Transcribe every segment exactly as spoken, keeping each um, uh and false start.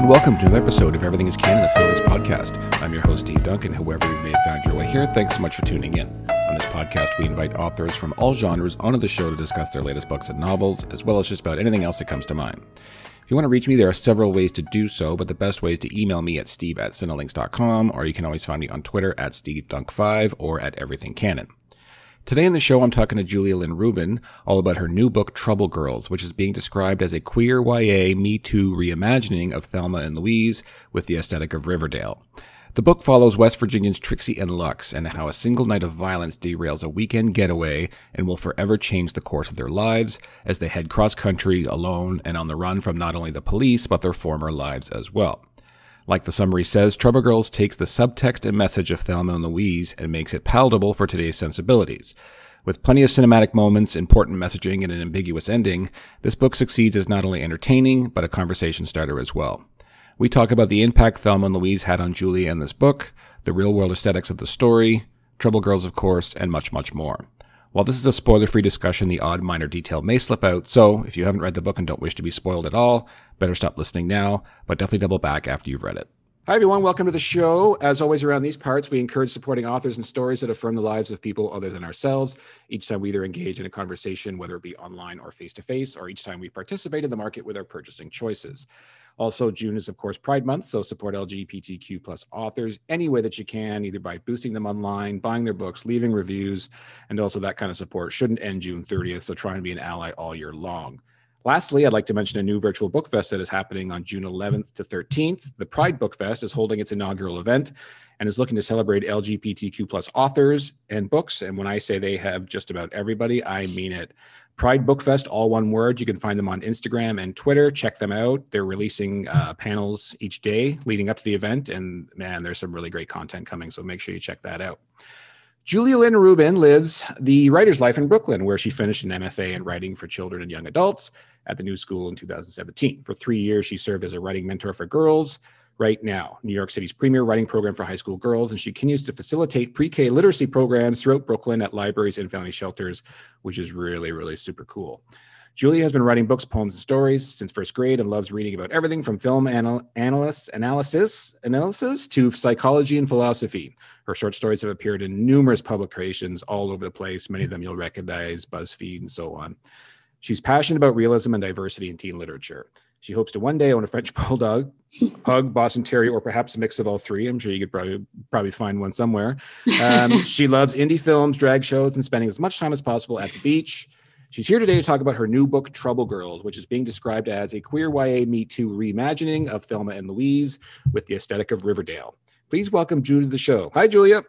and welcome to another episode of Everything is Canada Settlings Podcast. I'm your host, Steve Duncan. However you may have found your way here, thanks so much for tuning in. On this podcast, we invite authors from all genres onto the show to discuss their latest books and novels, as well as just about anything else that comes to mind. If you want to reach me, there are several ways to do so, but the best way is to email me at steve at cinelinks dot com, or you can always find me on Twitter at steve dunk five or at everything canon. Today in the show, I'm talking to Julia Lynn Rubin all about her new book, Trouble Girls, which is being described as a queer Y A Me Too reimagining of Thelma and Louise with the aesthetic of Riverdale. The book follows West Virginians Trixie and Lux and how a single night of violence derails a weekend getaway and will forever change the course of their lives as they head cross-country alone and on the run from not only the police, but their former lives as well. Like the summary says, Trouble Girls takes the subtext and message of Thelma and Louise and makes it palatable for today's sensibilities. With plenty of cinematic moments, important messaging, and an ambiguous ending, this book succeeds as not only entertaining, but a conversation starter as well. We talk about the impact Thelma and Louise had on Julia in this book, the real-world aesthetics of the story, Trouble Girls, of course, and much, much more. While this is a spoiler-free discussion, the odd minor detail may slip out, so if you haven't read the book and don't wish to be spoiled at all, better stop listening now, but definitely double back after you've read it. Hi, everyone. Welcome to the show. As always, around these parts, we encourage supporting authors and stories that affirm the lives of people other than ourselves. Each time we either engage in a conversation, whether it be online or face-to-face, or each time we participate in the market with our purchasing choices. Also, June is, of course, Pride Month, so support L G B T Q plus authors any way that you can, either by boosting them online, buying their books, leaving reviews, and also that kind of support shouldn't end June thirtieth, so try and be an ally all year long. Lastly, I'd like to mention a new virtual book fest that is happening on June eleventh to thirteenth. The Pride Book Fest is holding its inaugural event and is looking to celebrate L G B T Q plus authors and books. And when I say they have just about everybody, I mean it. Pride Book Fest, all one word. You can find them on Instagram and Twitter. Check them out. They're releasing uh, panels each day leading up to the event. And man, there's some really great content coming. So make sure you check that out. Julia Lynn Rubin lives the writer's life in Brooklyn, where she finished an M F A in writing for children and young adults at the New School in two thousand seventeen. For three years, she served as a writing mentor for Girls Right Now, New York City's premier writing program for high school girls, and she continues to facilitate pre-K literacy programs throughout Brooklyn at libraries and family shelters, which is really, really super cool. Julia has been writing books, poems, and stories since first grade and loves reading about everything from film anal- analysts, analysis, analysis to psychology and philosophy. Her short stories have appeared in numerous publications all over the place. Many of them you'll recognize, BuzzFeed, and so on. She's passionate about realism and diversity in teen literature. She hopes to one day own a French Bulldog, Pug, Boston Terrier, or perhaps a mix of all three. I'm sure you could probably probably find one somewhere. Um, she loves indie films, drag shows, and spending as much time as possible at the beach. She's here today to talk about her new book, Trouble Girls, which is being described as a queer Y A Me Too reimagining of Thelma and Louise with the aesthetic of Riverdale. Please welcome Julia to the show. Hi, Julia.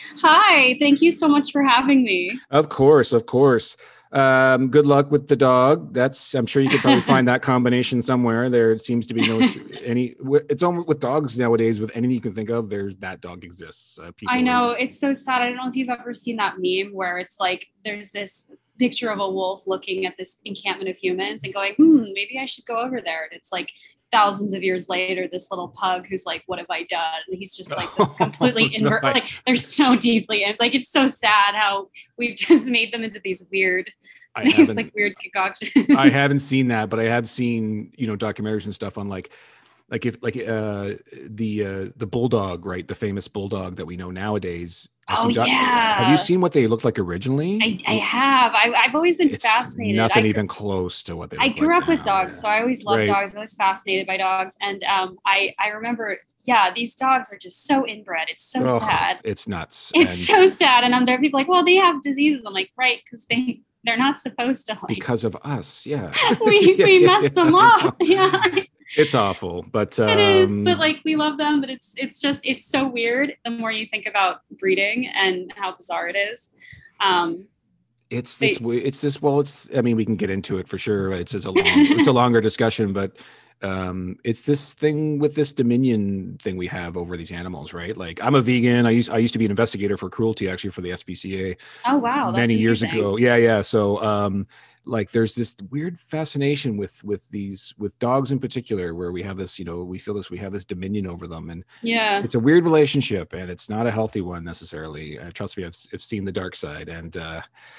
Hi. Thank you so much for having me. Of course, of course. Um, good luck with the dog. That's, I'm sure you could probably find that combination somewhere. There seems to be no any, it's almost with dogs nowadays, with anything you can think of, there's that dog exists. Uh, people I know, are, it's so sad. I don't know if you've ever seen that meme where it's like, there's this picture of a wolf looking at this encampment of humans and going, hmm, maybe I should go over there. And it's like thousands of years later, this little pug who's like, what have I done? And he's just like this completely invert, no, like they're so deeply, in, like, it's so sad how we've just made them into these weird, I these like weird concoctions. I haven't seen that, but I have seen, you know, documentaries and stuff on like, like if like uh, the uh, the bulldog, right? The famous bulldog that we know nowadays. Oh doc- yeah. Have you seen what they looked like originally? I, I have. I, I've always been it's fascinated. Nothing I, even close to what they. I look grew like up now. with dogs, so I always loved right. dogs. I was fascinated by dogs, and um, I I remember, yeah, these dogs are just so inbred. It's so oh, sad. It's nuts. It's and so sad, and I'm there. People are like, well, they have diseases. I'm like, right, because they they're not supposed to. Like, because of us, yeah. we yeah, we mess yeah. them up. Yeah. It's awful, but um, it is. But like, we love them. But it's it's just it's so weird. The more you think about breeding and how bizarre it is, um, it's this. They, it's this. Well, it's. I mean, we can get into it for sure. It's, it's a long. it's a longer discussion, but um, it's this thing with this dominion thing we have over these animals, right? Like, I'm a vegan. I used I used to be an investigator for cruelty, actually, for the S P C A. Oh wow, that's many years amazing. ago. Yeah, yeah. So. Um, like there's this weird fascination with with these with dogs in particular, where we have this, you know, we feel this, we have this dominion over them, and Yeah. it's a weird relationship, and it's not a healthy one necessarily. Uh, trust me, I've, I've seen the dark side, and uh,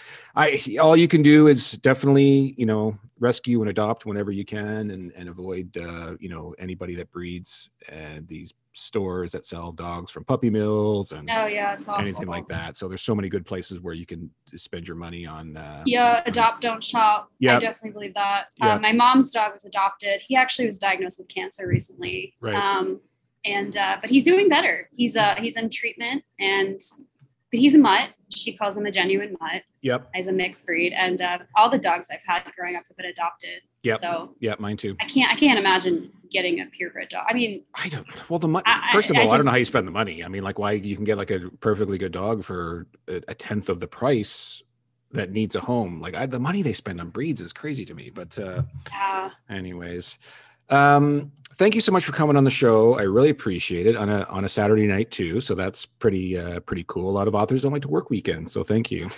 I all you can do is definitely, you know, rescue and adopt whenever you can, and and avoid uh, you know, anybody that breeds and these stores that sell dogs from puppy mills and Oh yeah, it's awful. anything like that. So there's so many good places where you can spend your money on. Uh, Yeah, adopt, don't shop. Yep. I definitely believe that. Yep. Um, my mom's dog was adopted. He actually was diagnosed with cancer recently. Right. Um, and uh, but he's doing better. He's uh he's in treatment, and but he's a mutt. She calls him a genuine mutt. Yep. As a mixed breed, and uh, all the dogs I've had growing up have been adopted. Yep. So yeah, mine too. I can't I can't imagine getting a purebred dog. I mean, I don't. Well, the money. I- First of I all, I, don't know just- how you spend the money. I mean, like, why you can get like a perfectly good dog for a, a tenth of the price that needs a home. Like, I, the money they spend on breeds is crazy to me. But uh, uh, anyways, um, thank you so much for coming on the show. I really appreciate it on a on a Saturday night too. So that's pretty uh, pretty cool. A lot of authors don't like to work weekends, so thank you.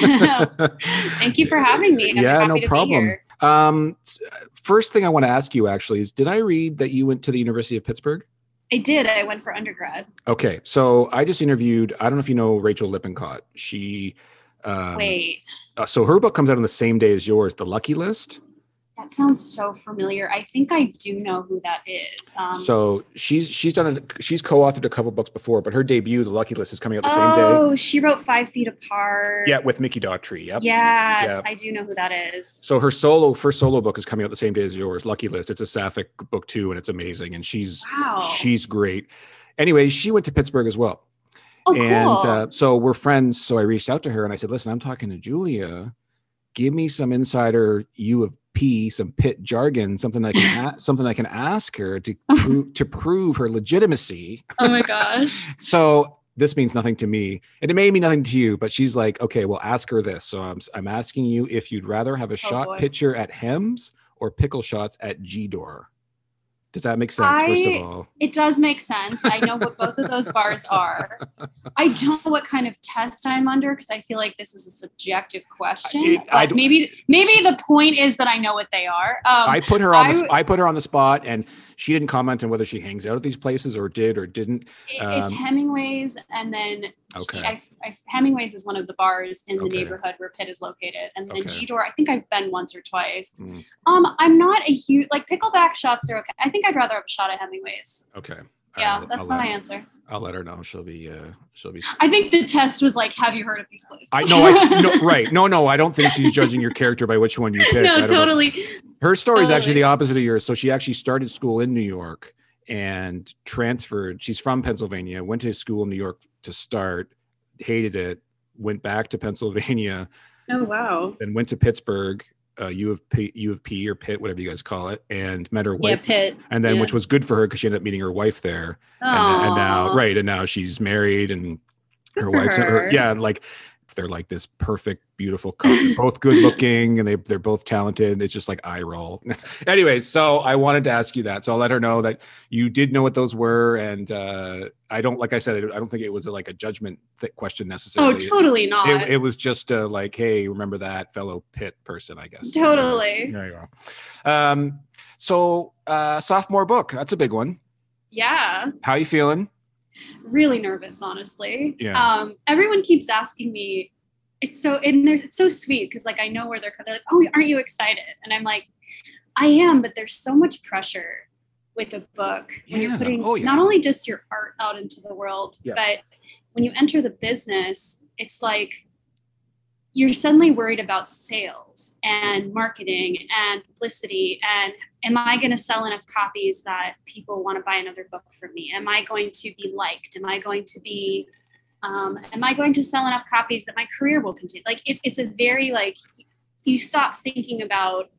thank you for having me. I'm yeah, happy no to be problem. here. Um, first thing I want to ask you actually is, did I read that you went to the University of Pittsburgh? I did. I went for undergrad. Okay, so I just interviewed, I don't know if you know Rachel Lippincott. She, um, Wait, uh, so her book comes out on the same day as yours, The Lucky List. that sounds so familiar. I think I do know who that is. Um, So she's she's done a, she's co-authored a couple books before, but her debut, The Lucky List, is coming out the same day. oh, she wrote Five Feet Apart. Yeah, with Mickey Daughtry. Yep. Yes, Yep. I do know who that is. So her solo first solo book is coming out the same day as yours, Lucky List. It's a sapphic book too, and it's amazing, and she's Wow. she's great. Anyways, she went to Pittsburgh as well. Oh, cool. And uh, so we're friends. So I reached out to her and I said, listen, I'm talking to Julia. Give me some insider U of P, some Pitt jargon, something I can a- something I can ask her to pro- to prove her legitimacy. Oh my gosh. So this means nothing to me, and it may mean nothing to you. But she's like, okay, well, ask her this. So I'm I'm asking you if you'd rather have a shot boy. pitcher at Hems or pickle shots at G-Door. Does that make sense? First I- of all, It does make sense. I know what both of those bars are. I don't know what kind of test I'm under because I feel like this is a subjective question. It- I but don't- maybe maybe the point is that I know what they are. Um, I put her on I the w- I put her on the spot, and she didn't comment on whether she hangs out at these places or did or didn't. it- it's um, Hemingway's, and then Okay. I, I, Hemingway's is one of the bars in the Okay. neighborhood where Pitt is located, and then Okay. G-Door. I think I've been once or twice. Mm. Um, I'm not a huge like pickleback shots are okay. I think I'd rather have a shot at Hemingway's. Okay. All Yeah, right, that's I'll my let, answer. I'll let her know. She'll be. Uh, she'll be. I think the test was like, have you heard of these places? I know. I no, right. No, no. I don't think she's judging your character by which one you pick. I no, don't know. totally. Her story is actually Totally. the opposite of yours. So she actually started school in New York and transferred. She's from Pennsylvania. Went to school in New York to start. Hated it. Went back to Pennsylvania. Oh wow. Then went to Pittsburgh. Uh, U of P, U of P or Pitt, whatever you guys call it, and met her Yeah, wife. Pitt. And then, yeah. which was good for her because she ended up meeting her wife there. And, and now, Aw. right, and now she's married, and Good her for wife's her, her. yeah, like they're like this perfect, beautiful couple, They're both good looking, and they they're both talented. It's just like eye roll. Anyways, so I wanted to ask you that, so I'll let her know that you did know what those were, and uh, I don't, like I said, I don't think it was a, like a judgment th- question necessarily. Oh, totally not. It, it was just uh, like, hey, remember that fellow Pitt person, I guess. Totally. There you go. Um, so uh, sophomore book, that's a big one. Yeah. How you feeling? Really nervous, honestly. Yeah. Um, everyone keeps asking me. It's so and they're it's so sweet because like I know where they're they're like, oh, aren't you excited? And I'm like, I am, but there's so much pressure with a book when Yeah. you're putting Oh, yeah. not only just your art out into the world, Yeah. but when you enter the business, it's like you're suddenly worried about sales and marketing and publicity and am I going to sell enough copies that people want to buy another book from me? Am I going to be liked? Am I going to be um, am I going to sell enough copies that my career will continue? Like it, it's a very like you stop thinking about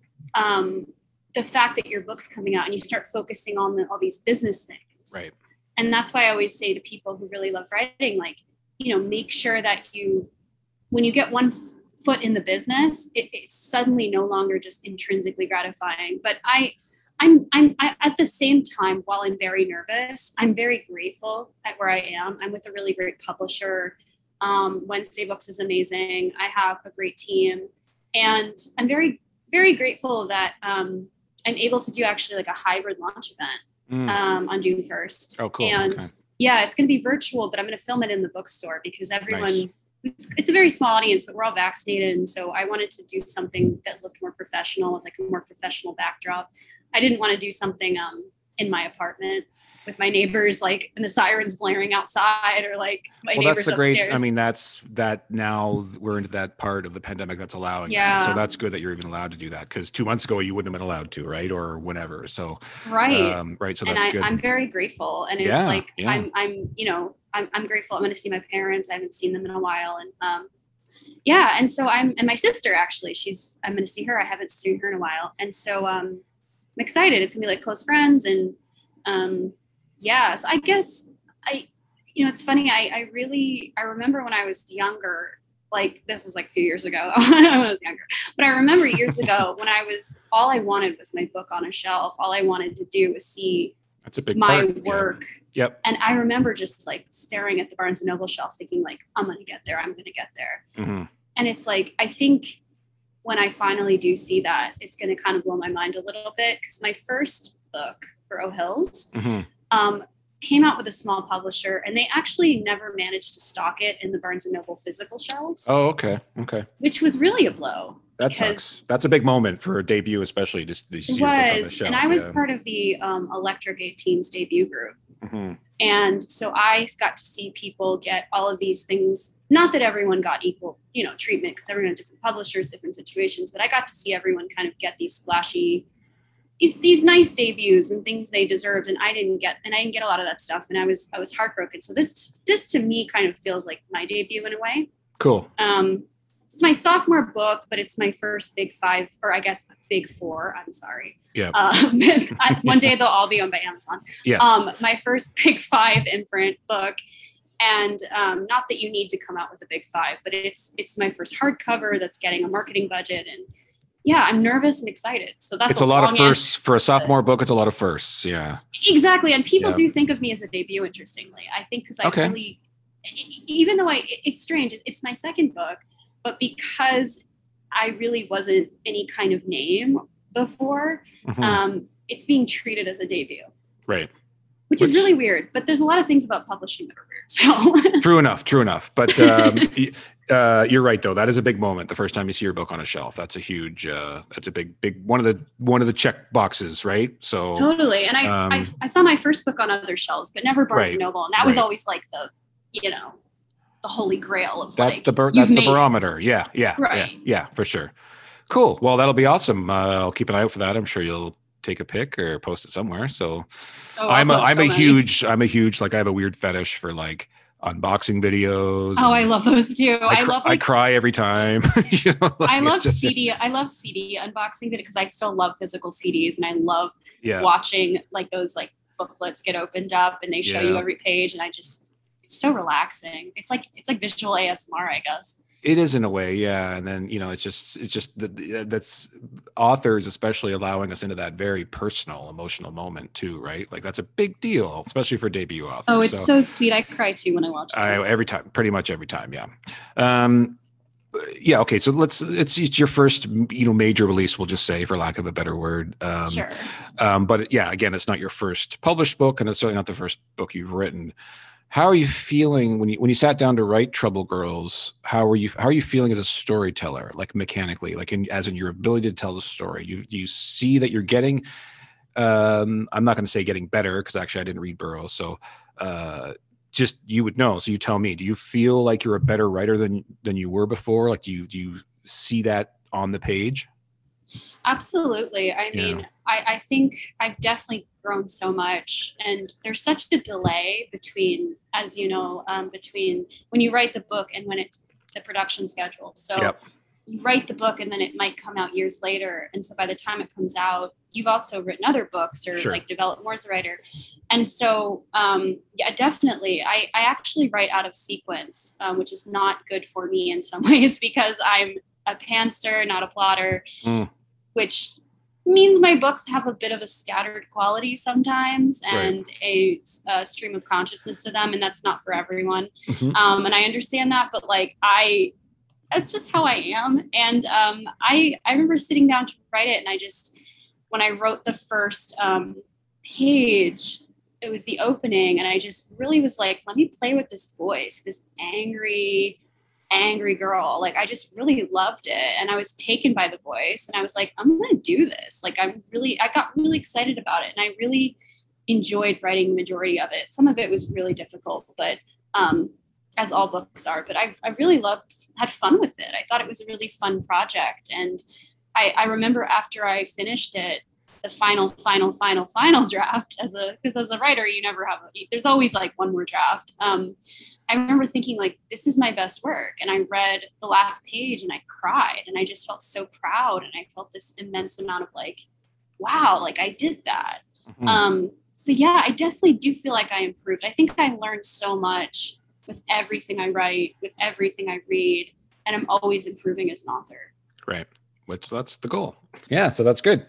um, the fact that your book's coming out and you start focusing on the, all these business things. Right. And that's why I always say to people who really love writing, like, you know, make sure that you, when you get one f- foot in the business, it, it's suddenly no longer just intrinsically gratifying. But I, I'm, I'm I, at the same time, while I'm very nervous, I'm very grateful at where I am. I'm with a really great publisher. Um, Wednesday Books is amazing. I have a great team. and I'm very, very grateful that um, I'm able to do actually like a hybrid launch event mm. um, on June first. Oh, cool. And okay. yeah, it's going to be virtual, but I'm going to film it in the bookstore because everyone, nice. it's, it's a very small audience, but we're all vaccinated. And so I wanted to do something that looked more professional, like a more professional backdrop. I didn't want to do something um, in my apartment with my neighbors, like, and the sirens blaring outside, or like my well, neighbors that's the upstairs. great, I mean, that's that now we're into that part of the pandemic that's allowing yeah. that. So that's good that you're even allowed to do that. Cause two months ago you wouldn't have been allowed to, right. Or whenever. So, right. Um, right. So and that's I, good. I'm very grateful. And it's yeah, like, yeah. I'm, I'm, you know, I'm, I'm grateful. I'm going to see my parents. I haven't seen them in a while. And, um, yeah. And so I'm, and my sister, actually, she's, I'm going to see her. I haven't seen her in a while. And so, um, I'm excited. It's gonna be like close friends. And, um, yeah, so I guess I, you know, it's funny. I, I really, I remember when I was younger, like this was like a few years ago when I was younger, but I remember years ago when I was, all I wanted was my book on a shelf. All I wanted to do was see That's a big my part. work. Yeah. Yep. And I remember just like staring at the Barnes and Noble shelf thinking like, I'm going to get there. I'm going to get there. Mm-hmm. And it's like, I think when I finally do see that, it's going to kind of blow my mind a little bit. Cause my first book, Burrow Hills, mm-hmm. um, came out with a small publisher, and they actually never managed to stock it in the Barnes and Noble physical shelves. Oh, okay. Okay. Which was really a blow. That sucks. That's a big moment for a debut, especially just these. It was, and I was yeah. part of the um, Electrogate Teens debut group. Mm-hmm. And so I got to see people get all of these things. Not that everyone got equal, you know, treatment, because everyone had different publishers, different situations, but I got to see everyone kind of get these splashy, these, these nice debuts and things they deserved. And I didn't get, and I didn't get a lot of that stuff. And I was, I was heartbroken. So this, this to me kind of feels like my debut in a way. Cool. Um, it's my sophomore book, but it's my first big five, or I guess big four. I'm sorry. Yeah. Um, I, one day they'll all be owned by Amazon. Yes. Um, my first big five imprint book. And um, not that you need to come out with a big five, but it's it's my first hardcover that's getting a marketing budget. And yeah, I'm nervous and excited. So that's it's a, a lot of firsts for a sophomore book. It's a lot of firsts. Yeah, exactly. And people yeah. do think of me as a debut. Interestingly, I think because I okay. really, even though I, it's strange. It's my second book, but because I really wasn't any kind of name before, mm-hmm. um, it's being treated as a debut. Right. Which, Which is really weird, but there's a lot of things about publishing that are weird. So true enough, true enough. But um, uh, you're right, though. That is a big moment. The first time you see your book on a shelf, that's a huge, uh, that's a big, big one of the one of the check boxes, right? So totally. And I, um, I, I saw my first book on other shelves, but never Barnes right, and Noble, and that right. was always like the, you know, the holy grail of that's like the bar- that's the barometer. It. Yeah, yeah, right. yeah, yeah, for sure. Cool. Well, that'll be awesome. Uh, I'll keep an eye out for that. I'm sure you'll take a pic or post it somewhere. So oh, I'm a, I'm so a many. huge, I'm a huge, like I have a weird fetish for like unboxing videos. Oh, I love those too. I, I cr- love, like, I cry every time. you know, like I love just, C D. I love C D unboxing video because I still love physical C Ds, and I love yeah. watching like those like booklets get opened up and they show yeah. you every page. And I just, it's so relaxing. It's like, it's like visual A S M R, I guess. It is in a way, yeah. And then, you know, it's just, it's just that that's authors, especially allowing us into that very personal, emotional moment too, right? Like that's a big deal, especially for debut authors. Oh, it's so, so sweet. I cry too when I watch it. Every time, pretty much every time. Yeah. Um, yeah. Okay. So let's, it's, it's your first, you know, major release, we'll just say, for lack of a better word. Um, sure. Um, but yeah, again, it's not your first published book, and it's certainly not the first book you've written. How are you feeling when you when you sat down to write Trouble Girls? How are you how are you feeling as a storyteller, like mechanically, like in, as in your ability to tell the story? You you see that you're getting. Um, I'm not going to say getting better because actually I didn't read Burrow, so uh, just you would know. So you tell me. Do you feel like you're a better writer than than you were before? Like do you do you see that on the page? Absolutely. I mean, yeah. I, I think I've definitely grown so much, and there's such a delay between, as you know, um, between when you write the book and when it's the production schedule. So yep. you write the book and then it might come out years later. And so by the time it comes out, you've also written other books or sure. like developed more as a writer. And so, um, yeah, definitely. I, I actually write out of sequence, um, which is not good for me in some ways because I'm a pantser, not a plotter. Mm. Which means my books have a bit of a scattered quality sometimes and right. a, a stream of consciousness to them. And that's not for everyone. Mm-hmm. Um, and I understand that, but like I, that's just how I am. And um, I, I remember sitting down to write it. And I just, when I wrote the first um, page, it was the opening. And I just really was like, let me play with this voice, this angry, angry girl. Like, I just really loved it. And I was taken by the voice and I was like, I'm going to do this. Like, I'm really, I got really excited about it. And I really enjoyed writing the majority of it. Some of it was really difficult, but um, as all books are, but I, I really loved, had fun with it. I thought it was a really fun project. And I, I remember after I finished it, the final, final, final, final draft as a, because as a writer, you never have, a, there's always like one more draft. Um, I remember thinking like, this is my best work. And I read the last page and I cried and I just felt so proud. And I felt this immense amount of like, wow, like I did that. Mm-hmm. Um, so yeah, I definitely do feel like I improved. I think I learned so much with everything I write, with everything I read, and I'm always improving as an author. Right. Which that's the goal. Yeah. So that's good.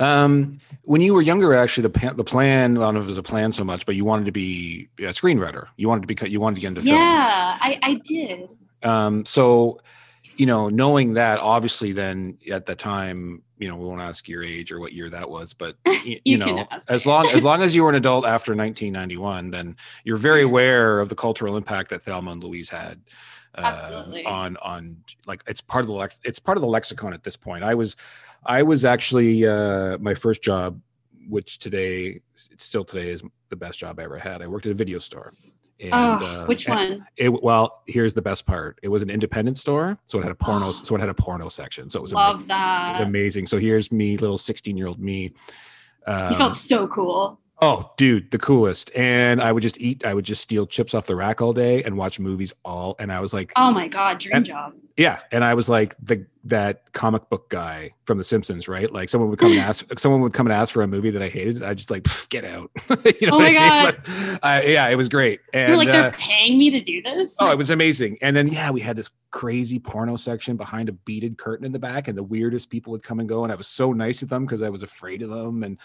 Um, when you were younger, actually, the the plan, I don't know if it was a plan so much, but you wanted to be a screenwriter. You wanted to be, you wanted to get into film. Yeah, I, I did. Um, so, you know, knowing that, obviously then at the time, you know, we won't ask your age or what year that was, but you, you know, as long, as long as you were an adult after nineteen ninety-one, then you're very aware of the cultural impact that Thelma and Louise had. Absolutely. Uh, on on like it's part of the lex- it's part of the lexicon at this point. I was I was actually uh, my first job, which today it's still today is the best job I ever had. I worked at a video store. And, oh, uh, which one? It, well, here's the best part. It was an independent store, so it had a porno. so it had a porno section. So it was love amazing. that. It was amazing. So here's me, little sixteen year old me. Um, you felt so cool. Oh, dude, the coolest. And I would just eat, I would just steal chips off the rack all day and watch movies all. And I was like, oh my God, dream and, job. Yeah. And I was like the, that comic book guy from The Simpsons, right? Like someone would come and ask, someone would come and ask for a movie that I hated. I just like, get out. you know oh my God. I mean? But, uh, yeah, it was great. And you're like, they're uh, paying me to do this. Oh, it was amazing. And then, yeah, we had this crazy porno section behind a beaded curtain in the back, and the weirdest people would come and go. And I was so nice to them because I was afraid of them. And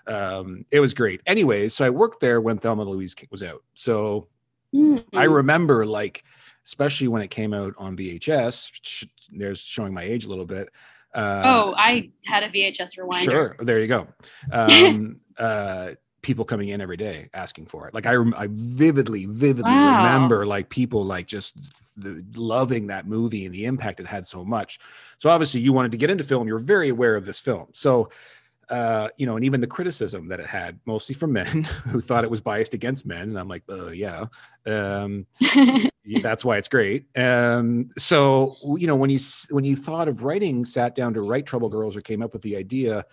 um, it was great. Anyways, so I worked there when Thelma and Louise was out. So mm-hmm. I remember, like, especially when it came out on V H S, sh- there's showing my age a little bit. Uh, oh, I had a V H S rewinder. Sure. There you go. Um, uh, people coming in every day asking for it. Like I, I vividly, vividly wow. remember like people like just th- loving that movie and the impact it had so much. So obviously you wanted to get into film. You're very aware of this film. So, uh, you know, and even the criticism that it had mostly from men who thought it was biased against men. And I'm like, uh, yeah, um, that's why it's great. Um, so, you know, when you, when you thought of writing, sat down to write Trouble Girls or came up with the idea,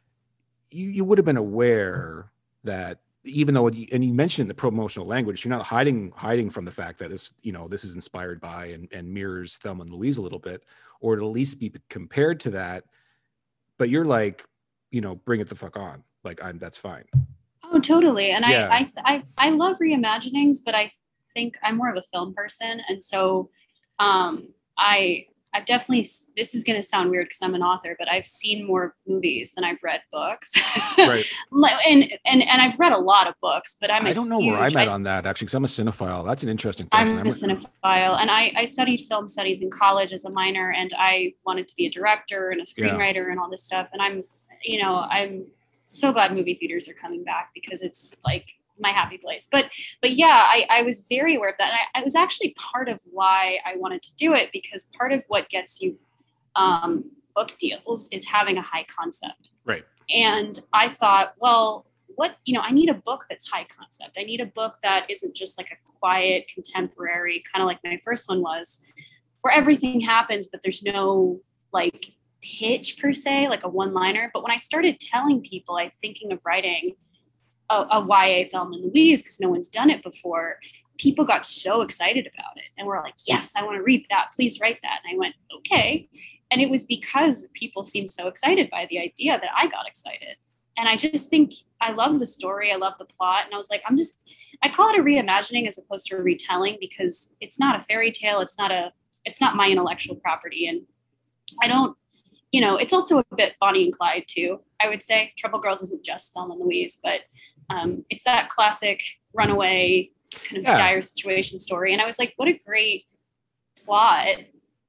you, you would have been aware that even though, it, and you mentioned the promotional language, you're not hiding hiding from the fact that it's, you know, this is inspired by and, and mirrors Thelma and Louise a little bit, or at least be compared to that. But you're like, you know, bring it the fuck on. Like I'm, that's fine. Oh, totally. And yeah. I, I, I, I love reimaginings, but I think I'm more of a film person. And so um, I, I've definitely, this is going to sound weird because I'm an author, but I've seen more movies than I've read books. Right. and, and, and I've read a lot of books, but I'm I a don't know huge, where I'm at I, on that actually, because I'm a cinephile. That's an interesting question. I'm, I'm a cinephile and I, I studied film studies in college as a minor, and I wanted to be a director and a screenwriter yeah. and all this stuff. And I'm, you know, I'm so glad movie theaters are coming back because it's like my happy place. But, but yeah, I, I was very aware of that. And I, I was actually part of why I wanted to do it, because part of what gets you um, book deals is having a high concept. Right. And I thought, well, what, you know, I need a book that's high concept. I need a book that isn't just like a quiet contemporary, kind of like my first one was, where everything happens, but there's no like pitch per se, like a one-liner. But when I started telling people I'm thinking of writing a, a Y A Thelma and Louise because no one's done it before, people got so excited about it and were like, yes, I want to read that. Please write that. And I went, okay. And it was because people seemed so excited by the idea that I got excited. And I just think I love the story. I love the plot. And I was like, I'm just, I call it a reimagining as opposed to a retelling, because it's not a fairy tale. It's not a, it's not my intellectual property. And I don't, you know, it's also a bit Bonnie and Clyde too. I would say Trouble Girls isn't just Thelma and Louise, but um, it's that classic runaway kind of yeah. dire situation story. And I was like, what a great plot.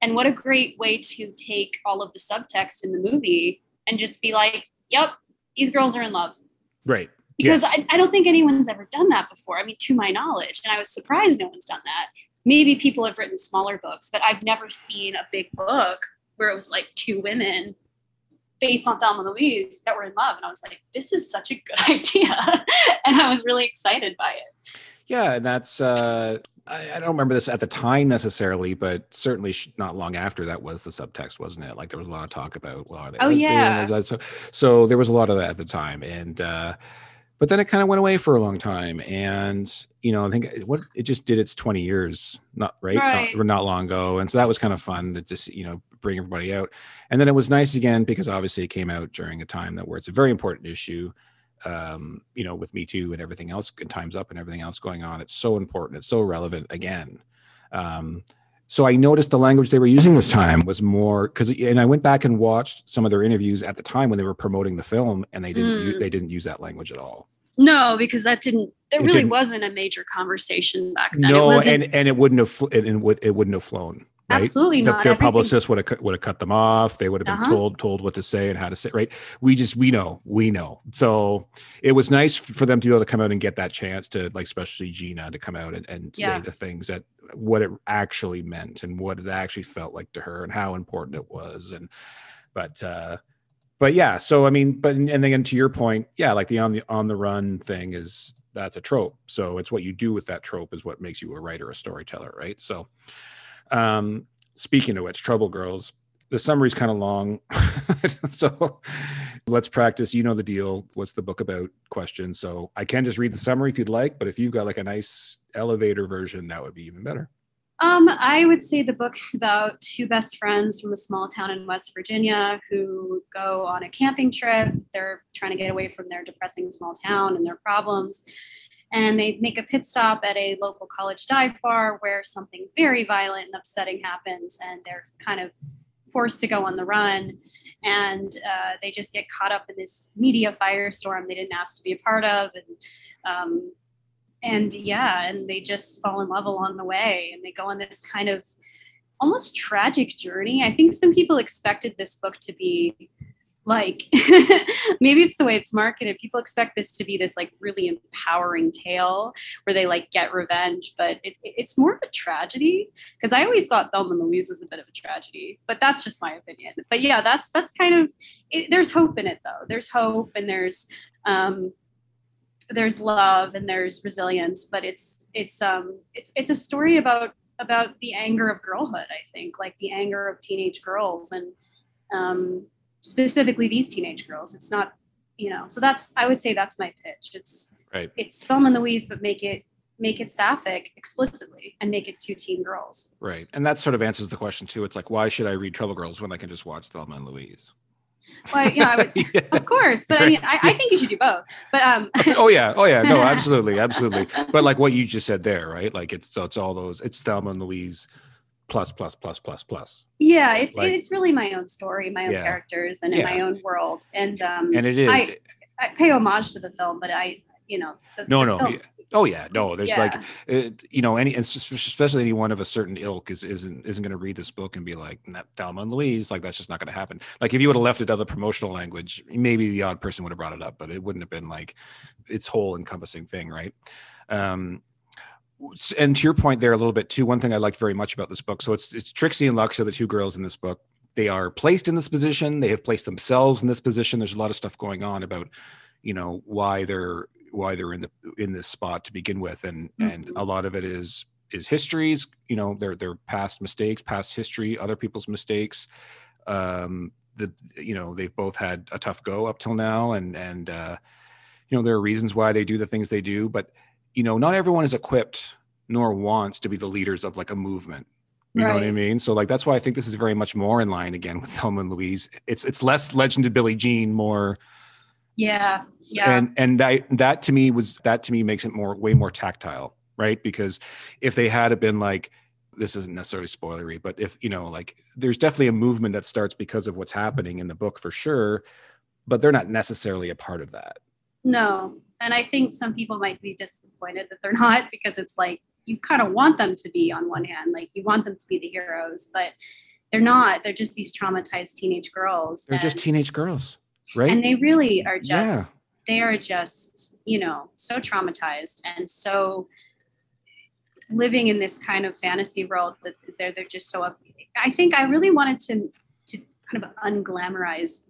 And what a great way to take all of the subtext in the movie and just be like, yep, these girls are in love. Right. Because yes. I, I don't think anyone's ever done that before. I mean, to my knowledge, and I was surprised no one's done that. Maybe people have written smaller books, but I've never seen a big book where it was like two women based on Thelma and Louise that were in love. And I was like, this is such a good idea. And I was really excited by it. Yeah, and that's, uh, I, I don't remember this at the time necessarily, but certainly sh- not long after that was the subtext, wasn't it? Like there was a lot of talk about, well, are they oh, lesbian? yeah. That, so, so there was a lot of that at the time. And, uh, but then it kind of went away for a long time. And, you know, I think what it just did its twenty years, not right, right. Not, not long ago. And so that was kind of fun to just, you know, bring everybody out. And then it was nice again, because obviously it came out during a time that where it's a very important issue. Um, you know, with Me Too and everything else, and Time's Up and everything else going on. It's so important. It's so relevant again. Um, so I noticed the language they were using this time was more because, and I went back and watched some of their interviews at the time when they were promoting the film, and they didn't, Mm. use, they didn't use that language at all. No, because that didn't, there It really didn't- wasn't a major conversation back then. No, it wasn't, and and it wouldn't have, fl- it, it would, it wouldn't have flown. Right? Absolutely The- not. Their Everything- publicists would have cut, would have cut them off. They would have been Uh-huh. told told what to say and how to say. Right? We just we know we know. So it was nice f- for them to be able to come out and get that chance to, like, especially Gina, to come out and, and Yeah. say the things that what it actually meant and what it actually felt like to her and how important it was. And but uh, but yeah. So I mean, but and then to your point, yeah, like the on the on the run thing is that's a trope. So it's what you do with that trope is what makes you a writer, a storyteller, right? So. Um, speaking of which, Trouble Girls, the summary's kind of long. So let's practice. You know the deal. What's the book about question. So I can just read the summary if you'd like, but if you've got like a nice elevator version, that would be even better. Um, I would say the book is about two best friends from a small town in West Virginia who go on a camping trip. They're trying to get away from their depressing small town and their problems. And they make a pit stop at a local college dive bar where something very violent and upsetting happens. And they're kind of forced to go on the run. And uh, they just get caught up in this media firestorm they didn't ask to be a part of. And um, and yeah, and they just fall in love along the way. And they go on this kind of almost tragic journey. I think some people expected this book to be like, maybe it's the way it's marketed. People expect this to be this like really empowering tale where they like get revenge, but it, it's more of a tragedy. Because I always thought Thelma and Louise was a bit of a tragedy, but that's just my opinion. But yeah, that's that's kind of it, there's hope in it though. There's hope and there's um, there's love and there's resilience. But it's it's um it's it's a story about about the anger of girlhood. I think like the anger of teenage girls and um. specifically these teenage girls. It's not, you know, so that's, I would say that's my pitch. It's, right. It's Thelma and Louise, but make it, make it sapphic explicitly and make it two teen girls. Right. And that sort of answers the question too. It's like, why should I read Trouble Girls when I can just watch Thelma and Louise? Well, yeah, I would, Yeah. Of course. But I mean, I, I think you should do both. But um, oh yeah, oh yeah, no, absolutely, absolutely. But like what you just said there, right? Like it's so it's all those. It's Thelma and Louise plus plus plus plus plus. Yeah, it's like, it's really my own story, my own yeah. characters, and in Yeah. my own world. And um, And it is. I, I pay homage to the film, but I, you know, the, no, the no. film, Yeah. Oh yeah, no. There's Yeah. like, it, you know, any, especially anyone of a certain ilk is isn't isn't going to read this book and be like, "That Thelma and Louise," like that's just not going to happen. Like if you would have left it other promotional language, maybe the odd person would have brought it up, but it wouldn't have been like its whole encompassing thing, right? Um, and to your point there a little bit too, one thing I liked very much about this book. So it's it's Trixie and Lux are the two girls in this book. They are placed in this position. They have placed themselves in this position. There's a lot of stuff going on about, you know, why they're why they're in the in this spot to begin with, and mm-hmm. and a lot of it is is histories, you know, their their past mistakes, past history, other people's mistakes. Um, the you know they've both had a tough go up till now, and and uh, you know there are reasons why they do the things they do, but you know not everyone is equipped nor wants to be the leaders of like a movement. You right. know what I mean? So like that's why I think this is very much more in line again with Thelma and Louise. It's it's less Legend of Billie Jean, more. Yeah, yeah. And and that that to me was that to me makes it more way more tactile, right? Because if they had been like, this isn't necessarily spoilery, but if you know, like there's definitely a movement that starts because of what's happening in the book for sure, but they're not necessarily a part of that. No, and I think some people might be disappointed that they're not, because it's like you kind of want them to be on one hand, like you want them to be the heroes, but they're not. They're just these traumatized teenage girls. They're and, just teenage girls, right? And they really are just, yeah. they are just, you know, so traumatized and so living in this kind of fantasy world that they're, they're just so, up. I think I really wanted to, to kind of unglamorize,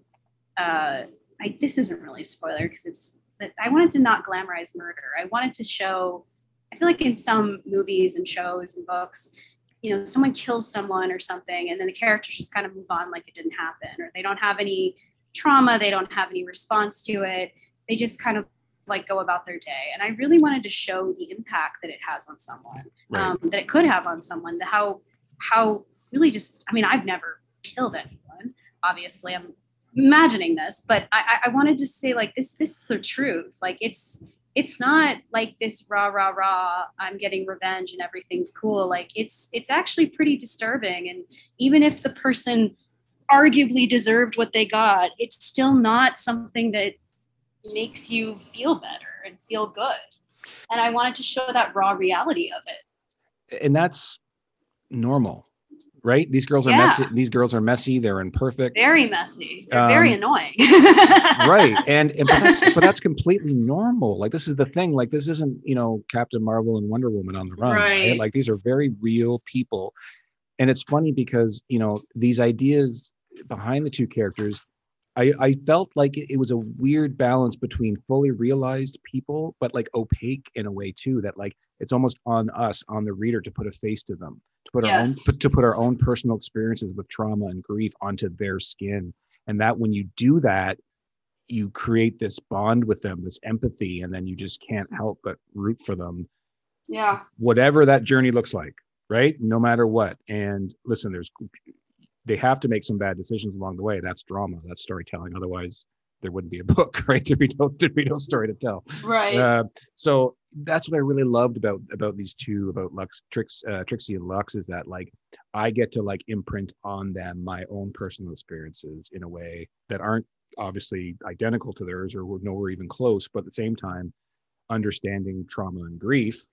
uh, I, this isn't really a spoiler because it's, but I wanted to not glamorize murder. I wanted to show, I feel like in some movies and shows and books, you know, someone kills someone or something, and then the characters just kind of move on like it didn't happen, or they don't have any trauma, they don't have any response to it. They just kind of like go about their day. And I really wanted to show the impact that it has on someone, Right. um, that it could have on someone, the how, how really just, I mean, I've never killed anyone, obviously I'm imagining this, but I, I wanted to say like, this, this is the truth. Like it's, it's not like this rah, rah, rah, I'm getting revenge and everything's cool. Like it's, it's actually pretty disturbing. And even if the person arguably deserved what they got, it's still not something that makes you feel better and feel good. And I wanted to show that raw reality of it. And that's normal, right? These girls are Yeah. messy. These girls are messy. They're imperfect. Very messy. They're Um, very annoying. right. And, and but that's but that's completely normal. Like this is the thing. Like this isn't, you know, Captain Marvel and Wonder Woman on the run. Right. Right. Like these are very real people. And it's funny because, you know, these ideas behind the two characters, I, I felt like it, it was a weird balance between fully realized people, but like opaque in a way too, that like it's almost on us, on the reader, to put a face to them, to put our own Yes. put, to put our own personal experiences with trauma and grief onto their skin. And that when you do that, you create this bond with them, this empathy, and then you just can't help but root for them, Yeah. whatever that journey looks like, right? No matter what. And listen, there's they have to make some bad decisions along the way. That's drama. That's storytelling. Otherwise, there wouldn't be a book, right? There'd be no, there'd be no story to tell. Right. Uh, so that's what I really loved about about these two, about Lux, Trix, uh, Trixie and Lux, is that like I get to like imprint on them my own personal experiences in a way that aren't obviously identical to theirs or nowhere even close, but at the same time, understanding trauma and grief,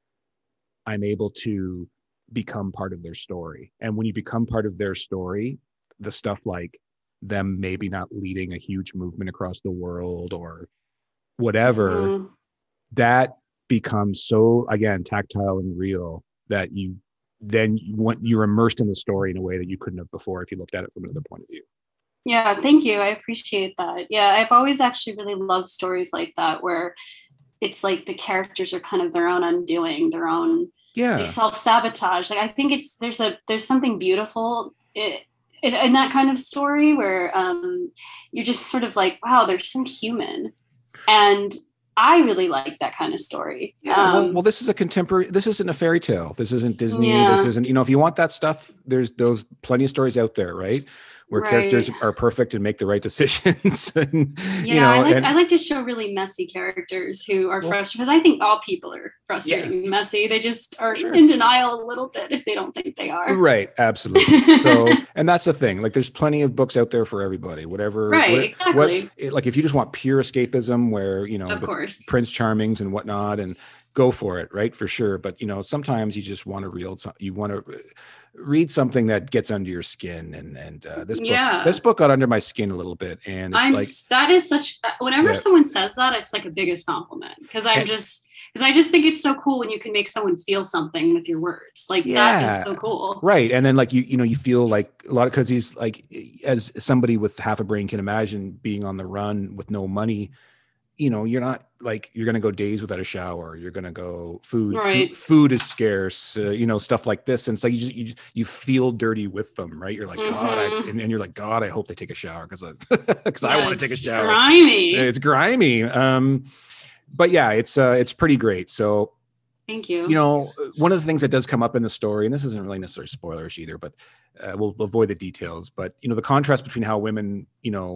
I'm able to become part of their story. And when you become part of their story, the stuff like them maybe not leading a huge movement across the world or whatever, Mhm. that becomes so, again, tactile and real that you then you want, you're immersed in the story in a way that you couldn't have before if you looked at it from another point of view. Yeah, thank you. I appreciate that. Yeah, I've always actually really loved stories like that where it's like the characters are kind of their own undoing, their own Yeah. they self-sabotage. Like I think it's there's a there's something beautiful in, in, in that kind of story where um, you're just sort of like, wow, they're so human, and I really like that kind of story. Yeah, um, well, well, this is a contemporary. This isn't a fairy tale. This isn't Disney. Yeah. This isn't, you know, if you want that stuff, there's those plenty of stories out there, right? Where Right. characters are perfect and make the right decisions. and, Yeah, you know, I like and, I like to show really messy characters who are Well- frustrated, because I think all people are frustrated and messy. They just are Sure. in denial a little bit if they don't think they are. right, absolutely. So, and that's the thing. Like, there's plenty of books out there for everybody. Whatever, Right, what- exactly. what- it- like, if you just want pure escapism, where you know, Of with course. Prince Charmings and whatnot, and go for it, right, for sure. But you know, sometimes you just want to read. You want to read something that gets under your skin, and and uh, this book, Yeah. this book got under my skin a little bit, and it's I'm like, s- that is such whenever Yeah. someone says that, it's like a biggest compliment, because I'm And- just because I just think it's so cool when you can make someone feel something with your words. Like that Yeah. is so cool. right, and then like you you know you feel like a lot of, because he's like, as somebody with half a brain can imagine, being on the run with no money. You know, you're not like, you're going to go days without a shower. You're going to go food, Right. food, food is scarce, uh, you know, stuff like this. And it's like, you just, you, just- you feel dirty with them, right? You're like, God, I, Mhm. and, and you're like, God, I hope they take a shower. Cause I, cause I Yeah, want to take a it's shower. Grimy. It's grimy. Um, but yeah, it's, uh, it's pretty great. So, Thank you. you know, one of the things that does come up in the story, and this isn't really necessarily spoilerish either, but uh, we'll avoid the details, but you know, the contrast between how women, you know,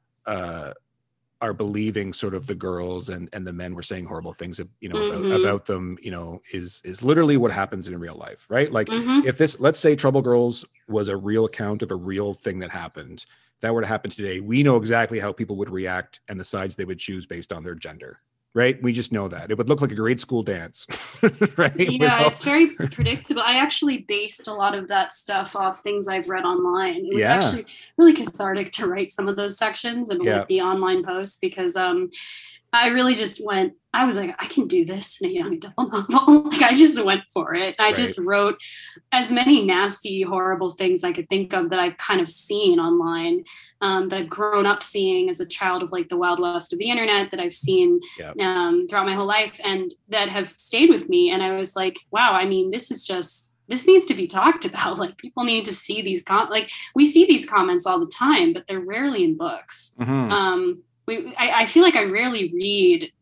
uh, are believing sort of the girls, and and the men were saying horrible things, you know, Mhm. about, about them, you know, is is literally what happens in real life, right? Like, Mhm. if this, let's say Trouble Girls was a real account of a real thing that happened, if that were to happen today, we know exactly how people would react and the sides they would choose based on their gender. right? We just know that. It would look like a grade school dance, right? Yeah, it's very predictable. I actually based a lot of that stuff off things I've read online. It was Yeah. actually really cathartic to write some of those sections and Yeah. like the online posts because um I really just went, I was like, I can do this in a young adult novel. Like I just went for it. I Right. just wrote as many nasty, horrible things I could think of that I've kind of seen online, um, that I've grown up seeing as a child of like the Wild West of the internet, that I've seen Yeah. um, throughout my whole life and that have stayed with me. And I was like, wow, I mean, this is just, this needs to be talked about. Like people need to see these, com- like we see these comments all the time, but they're rarely in books. Mhm. Um, we, I, I feel like I rarely read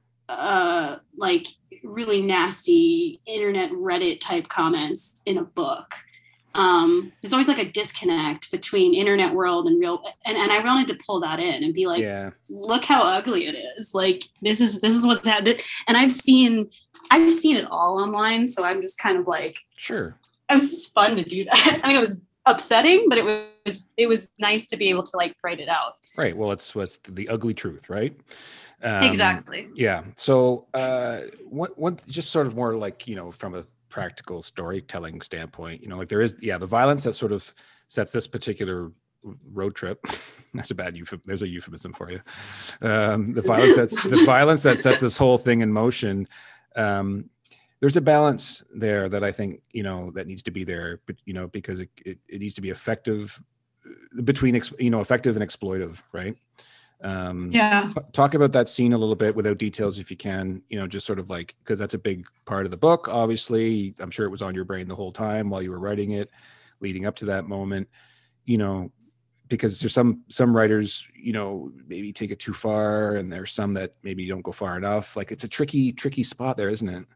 uh, like really nasty internet Reddit type comments in a book. Um, there's always like a disconnect between internet world and real, and, and I wanted to pull that in and be like, Yeah. look how ugly it is. Like this is, this is what's happening. And I've seen, I've seen it all online. So I'm just kind of like, Sure. it was just fun to do that. I mean, it was upsetting, but it was, it was nice to be able to like write it out. Right. Well, it's what's the ugly truth, right? Um, Exactly. Yeah. So, uh, what, what, just sort of more like, you know, from a practical storytelling standpoint, you know, like there is, yeah, the violence that sort of sets this particular road trip. That's a bad euphemism. There's a euphemism for you. Um, the violence that's the violence that sets this whole thing in motion. Um, there's a balance there that I think, you know, that needs to be there, but, you know, because it, it, it needs to be effective between, ex- you know, effective and exploitive. Right. Um, Yeah. t- talk about that scene a little bit without details, if you can, you know, just sort of like, cause that's a big part of the book. Obviously, I'm sure it was on your brain the whole time while you were writing it, leading up to that moment, you know, because there's some, some writers, you know, maybe take it too far, and there's some that maybe don't go far enough. Like it's a tricky, tricky spot there, isn't it?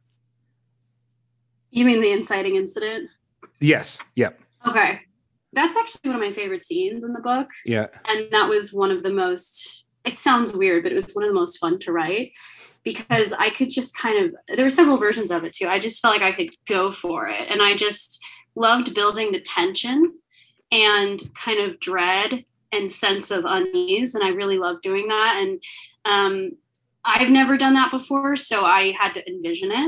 You mean the inciting incident? Yes. Yep. Okay. That's actually one of my favorite scenes in the book. Yeah. And that was one of the most, it sounds weird, but it was one of the most fun to write because I could just kind of, there were several versions of it too. I just felt like I could go for it. And I just loved building the tension and kind of dread and sense of unease. And I really loved doing that. And um, I've never done that before. So I had to envision it.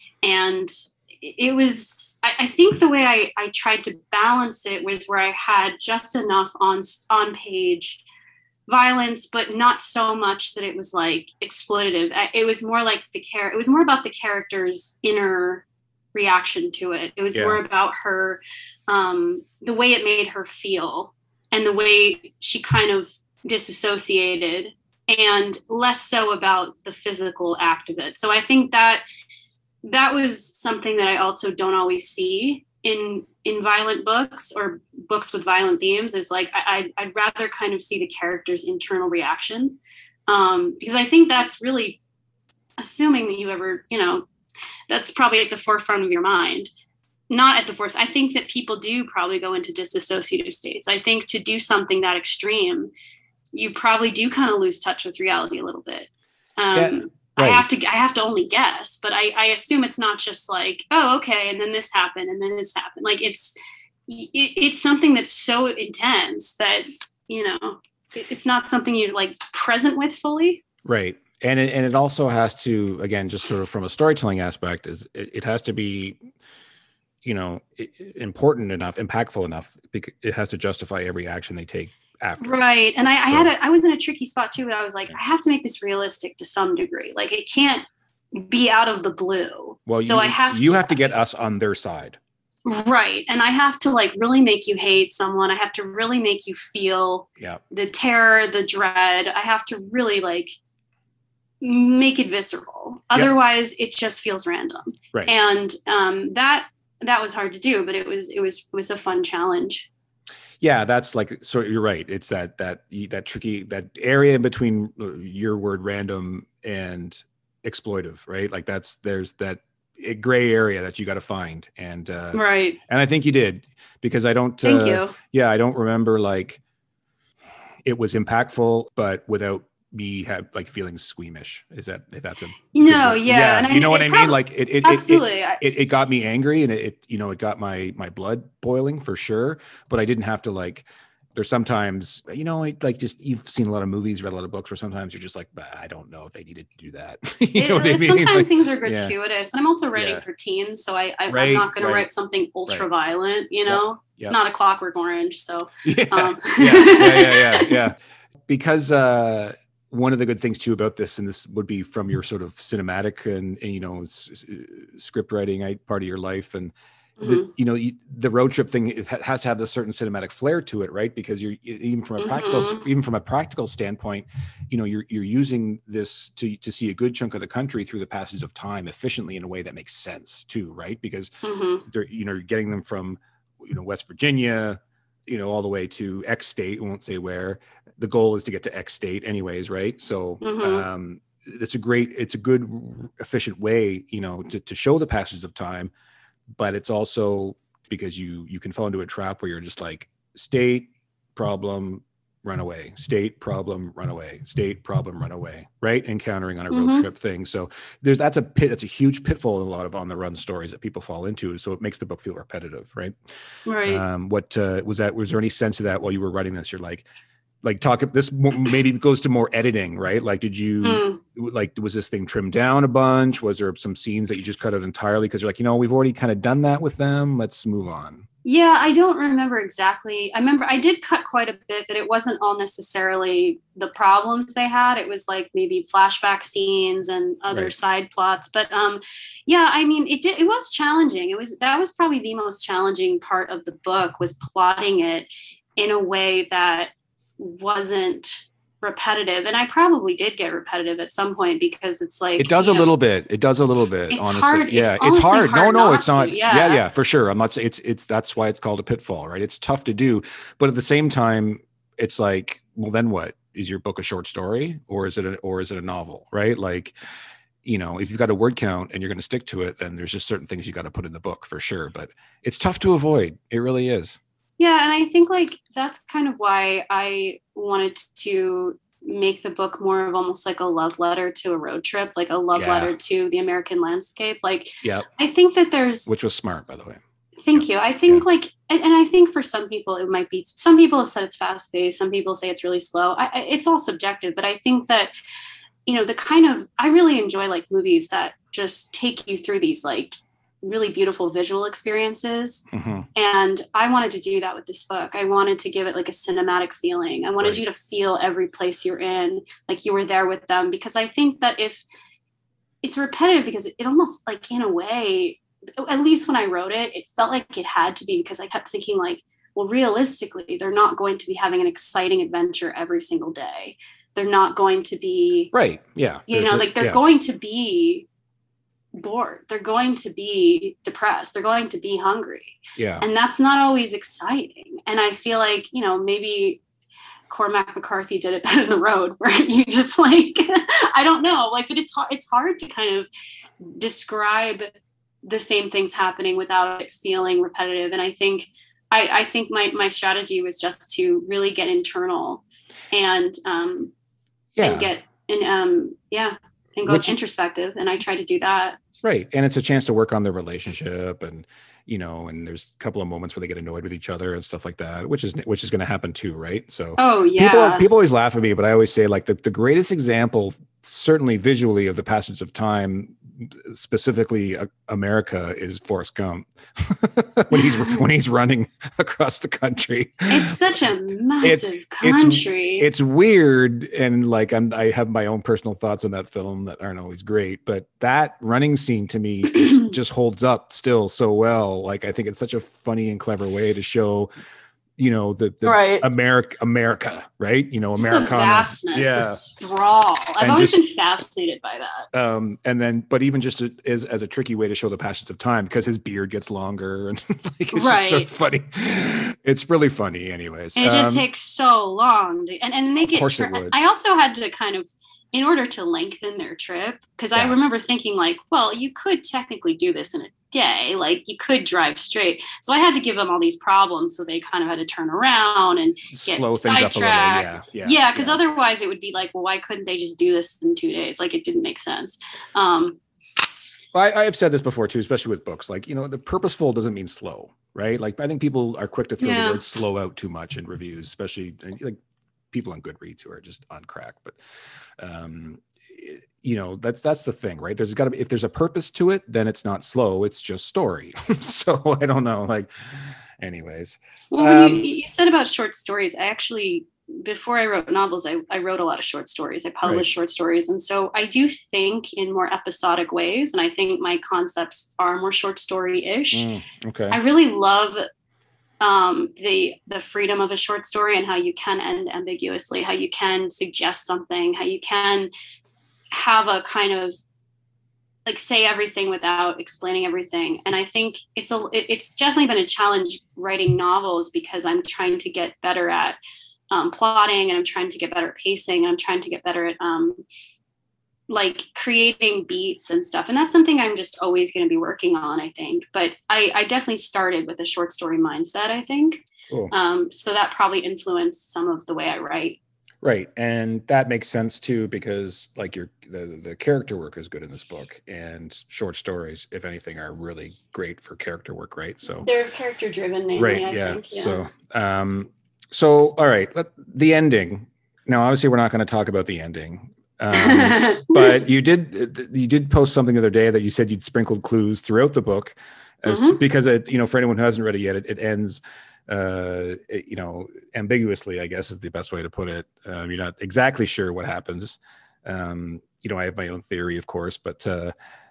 And it was, I, I think the way I, I tried to balance it was where I had just enough on on page violence, but not so much that it was like exploitative. I, it was more like the care. It was more about the character's inner reaction to it. It was Yeah. more about her, um, the way it made her feel and the way she kind of disassociated, and less so about the physical act of it. So I think that that was something that I also don't always see in in violent books or books with violent themes, is like I, I'd rather kind of see the character's internal reaction, um, because I think that's really, assuming that you ever, you know, that's probably at the forefront of your mind. Not at the forefront. I think that people do probably go into disassociative states. I think to do something that extreme, you probably do kind of lose touch with reality a little bit. Um, Yeah. Right. I have to, I have to only guess, but I, I assume it's not just like, oh, okay. And then this happened and then this happened. Like it's, it, it's something that's so intense that, you know, it, it's not something you're like present with fully. Right. And it, and it also has to, again, just sort of from a storytelling aspect, is it, it has to be, you know, important enough, impactful enough, because it has to justify every action they take after. Right. And I, I So- had a, I was in a tricky spot too. I was like, I have to make this realistic to some degree. Like it can't be out of the blue. Well, so you, I have you to, have to get us on their side. right. And I have to like really make you hate someone. I have to really make you feel Yeah. the terror, the dread. I have to really like make it visceral. Otherwise it just feels random. Right. And um, that, that was hard to do, but it was, it was, it was a fun challenge. Yeah, that's like, so you're right. It's that, that, that tricky, that area in between your word random and exploitive, right? Like that's, there's that gray area that you got to find. And, uh, Right. and I think you did, because I don't, Thank uh, you. yeah, I don't remember like it was impactful, but without me have like feeling squeamish. Is that, if that's a, No, yeah. And I you know mean, what it I prob- mean? Like it, it, it, Absolutely. it, it, it got me angry, and it, it, you know, it got my, my blood boiling for sure, but I didn't have to like There's sometimes, you know, like just you've seen a lot of movies, read a lot of books where sometimes you're just like, bah, I don't know if they needed to do that. you it, know what I mean? Sometimes Like, things are yeah. gratuitous. And I'm also writing Yeah. for teens. So I, I, Right, I'm not going right. to write something ultra Right. violent, you know? Yep, It's yep. not a Clockwork Orange. So, Yeah, um. yeah, yeah, yeah, yeah, yeah. Because uh, one of the good things too about this, and this would be from your sort of cinematic and, and you know, s- s- script writing I, part of your life, and the, Mhm. you know, you, the road trip thing, it ha- has to have this certain cinematic flair to it, right? Because you're even from a practical, Mhm. even from a practical standpoint, you know, you're you're using this to to see a good chunk of the country through the passage of time efficiently in a way that makes sense too, right? Because Mhm. they're, you know, you're getting them from, you know, West Virginia, you know, all the way to X state. We won't say where. The goal is to get to X state anyways, right? So Mhm. um, it's a great, it's a good, efficient way, you know, to, to show the passage of time, but it's also because you you can fall into a trap where you're just like state problem, run away, state problem, run away, state problem, run away, right? Encountering on a road Mhm. trip thing. So there's that's a pit, that's a huge pitfall in a lot of on the run stories that people fall into. So it makes the book feel repetitive, right? Right. Um, what uh, was that? Was there any sense of that while you were writing this? You're like, like talk. This maybe goes to more editing, right? Like, did you Mm. like was this thing trimmed down a bunch? Was there some scenes that you just cut out entirely because you're like, you know, we've already kind of done that with them. Let's move on. Yeah, I don't remember exactly. I remember I did cut quite a bit, but it wasn't all necessarily the problems they had. It was like maybe flashback scenes and other Right. side plots. But um, yeah, I mean, it did. It was challenging. It was that was probably the most challenging part of the book was plotting it in a way that wasn't repetitive. And I probably did get repetitive at some point because it's like It does you a know, little bit. It does a little bit. it's Honestly, hard. yeah, It's, it's honestly hard. No, hard no, not it's not. to, Yeah. yeah. yeah, for sure. I'm not saying it's it's that's why it's called a pitfall, right? It's tough to do, but at the same time, it's like, well, then what? Is your book a short story, or is it a, or is it a novel, right? Like, you know, if you've got a word count and you're going to stick to it, then there's just certain things you got to put in the book for sure. But it's tough to avoid. It really is. Yeah, and I think like that's kind of why I wanted to make the book more of almost like a love letter to a road trip, like a love Yeah. letter to the American landscape. Like, Yep. I think that there's, Which was smart, by the way. thank Yeah. you. I think Yeah. like, and, and I think for some people it might be, some people have said it's fast paced. Some people say it's really slow. I, I, it's all subjective, but I think that, you know, the kind of, I really enjoy like movies that just take you through these like really beautiful visual experiences. Mm-hmm. And I wanted to do that with this book. I wanted to give it like a cinematic feeling. I wanted Right. you to feel every place you're in, like you were there with them. Because I think that if it's repetitive, because it almost like in a way, at least when I wrote it, it felt like it had to be, because I kept thinking like, well, realistically, they're not going to be having an exciting adventure every single day. They're not going to be, Right. Yeah. you There's know, a- like they're yeah. going to be bored. They're going to be depressed. They're going to be hungry. Yeah. And that's not always exciting. And I feel like, you know, maybe Cormac McCarthy did it better than The Road, where you just like, I don't know, like, but it's hard, it's hard to kind of describe the same things happening without it feeling repetitive. And I think, I, I think my, my strategy was just to really get internal and, um, Yeah. and get, and, um, yeah, and go Which- introspective. And I try to do that. Right. And it's a chance to work on their relationship, and, you know, and there's a couple of moments where they get annoyed with each other and stuff like that, which is, which is going to happen too. Right. So Oh yeah. people, people always laugh at me, but I always say like the, the greatest example, certainly visually, of the passage of time, specifically uh, America, is Forrest Gump when he's, when he's running across the country. It's such a massive It's- country. It's weird, and like I'm, I have my own personal thoughts on that film that aren't always great, but that running scene to me just, just holds up still so well. Like I think it's such a funny and clever way to show, you know, the, the Right. America, America, right? You know, Just Americana. the vastness, yeah. the sprawl. I've And always just- been fascinated by that. Um, and then, but even just to, as, as a tricky way to show the passage of time, because his beard gets longer and like, it's just so Right. funny. It's really funny anyways. And it just Um, takes so long to, and, and make Of it, course it tur- would. I also had to kind of, in order to lengthen their trip, because I Yeah. remember thinking like, well, you could technically do this in a day, like you could drive straight. So I had to give them all these problems. So they kind of had to turn around and slow things up a little. Yeah. sidetracked. Yeah. Yeah, because otherwise it would be like, well, why couldn't they just do this in two days? Like it didn't make sense. Um, I, I've said this before too, especially with books. Like, you know, the purposeful doesn't mean slow, right? Like, I think people are quick to throw Yeah. the word slow out too much in reviews, especially like people on Goodreads who are just on crack. But, um, you know, that's that's the thing, right? There's got to be, if there's a purpose to it, then it's not slow. It's just story. So I don't know. Like, anyways. Well, when Um, you, you said about short stories, I actually, before I wrote novels, I, I wrote a lot of short stories. I published Right. short stories. And so I do think in more episodic ways. And I think my concepts are more short story-ish. mm, okay. I really love um, the the freedom of a short story and how you can end ambiguously, how you can suggest something, how you can have a kind of like say everything without explaining everything. And I think it's a it, it's definitely been a challenge writing novels because I'm trying to get better at um, plotting, and I'm trying to get better at pacing, and I'm trying to get better at um, like creating beats and stuff. And that's something I'm just always going to be working on, I think. But I, I definitely started with a short story mindset, I think. Cool. Um, so that probably influenced some of the way I write. Right. And that makes sense too, because like your the, the character work is good in this book, and short stories, if anything, are really great for character work, right? So They're character driven mainly, right, I yeah. think. Yeah. So um so all right, let, the ending. Now obviously we're not going to talk about the ending. Um, but you did you did post something the other day that you said you'd sprinkled clues throughout the book as Mhm. to, because it, you know, for anyone who hasn't read it yet, it, it ends uh it, you know, ambiguously, I guess is the best way to put it. Um, you're not exactly sure what happens. Um, you know, I have my own theory, of course, but uh,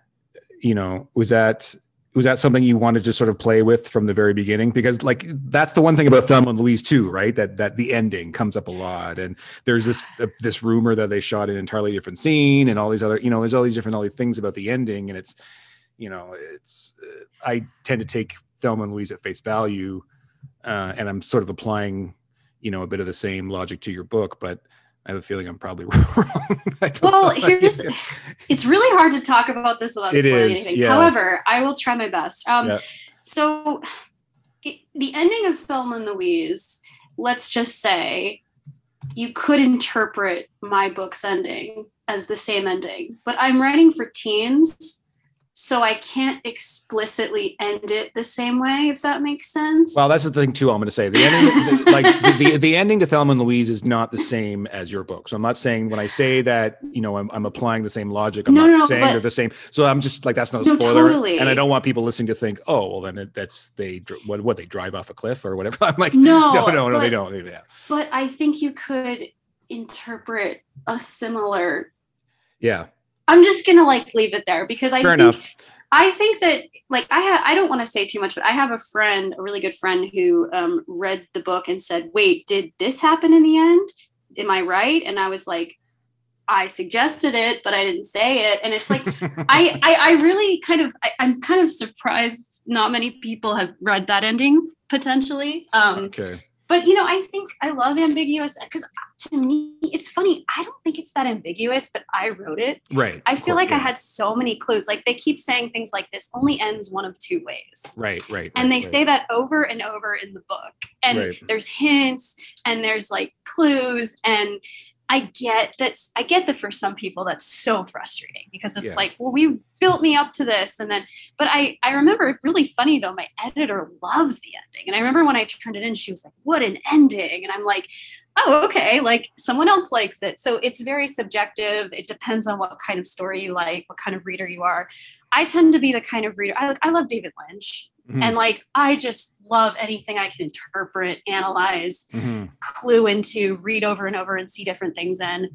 you know, was that was that something you wanted to sort of play with from the very beginning? Because like that's the one thing about Thelma and Louise too, right? That that the ending comes up a lot, and there's this uh, this rumor that they shot an entirely different scene, and all these other, you know, there's all these different all these things about the ending, and it's, you know, it's uh, I tend to take Thelma and Louise at face value, uh, and I'm sort of applying, you know, a bit of the same logic to your book, but I have a feeling I'm probably wrong. Well, here's it's really hard to talk about this without It spoiling is, anything. yeah. However, I will try my best. Um, Yeah. So, it, the ending of Thelma and Louise, let's just say, you could interpret my book's ending as the same ending, but I'm writing for teens, so I can't explicitly end it the same way, if that makes sense. Well, that's the thing too. I'm going to say the ending, the, like the, the the ending to Thelma and Louise is not the same as your book. So I'm not saying when I say that, you know, I'm, I'm applying the same logic. I'm No, not no, no, saying but- they're the same. So I'm just like, that's not a No, spoiler. totally. And I don't want people listening to think, oh, well, then it, that's they dr- what what they drive off a cliff or whatever. I'm like, No, no, no, no, but- they don't. Yeah. But I think you could interpret a similar. Yeah. I'm just gonna like leave it there because I Fair think enough. I think that like I have I don't want to say too much, but I have a friend, a really good friend, who um, read the book and said, "Wait, did this happen in the end? Am I right?" And I was like, "I suggested it, but I didn't say it." And it's like I, I I really kind of I, I'm kind of surprised not many people have read that ending potentially. Um, Okay. But, you know, I think I love ambiguous because to me, it's funny. I don't think it's that ambiguous, but I wrote it. Right. I of feel course, like I yeah. had so many clues. Like they keep saying things like this only ends one of two ways. Right. Right. And they right, say that over and over in the book. And Right. there's hints and there's like clues. And I get that's I get that for some people that's so frustrating because it's Yeah. like, well, we built me up to this. And then, but I, I remember it's really funny though, my editor loves the ending. And I remember when I turned it in, she was like, what an ending. And I'm like, oh, okay. Like someone else likes it. So it's very subjective. It depends on what kind of story you like, what kind of reader you are. I tend to be the kind of reader. I, I love David Lynch. Mhm. And like, I just love anything I can interpret, analyze, Mhm. clue into, read over and over and see different things in.